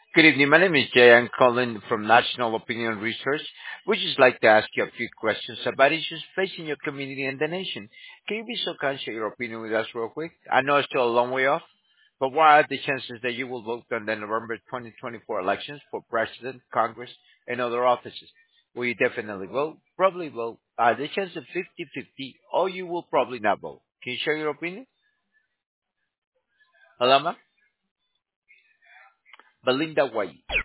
Good evening. My name is Jay. I'm calling from National Opinion Research. We just like to ask you a few questions about issues facing your community and the nation. Can you be so kind to share your opinion with us real quick? I know it's still a long way off, but what are the chances that you will vote on the November 2024 elections for president, Congress, and other offices? Will you definitely vote? Probably vote. The chance of 50-50, or you will probably not vote. Can you share your opinion? Alama? Belinda White.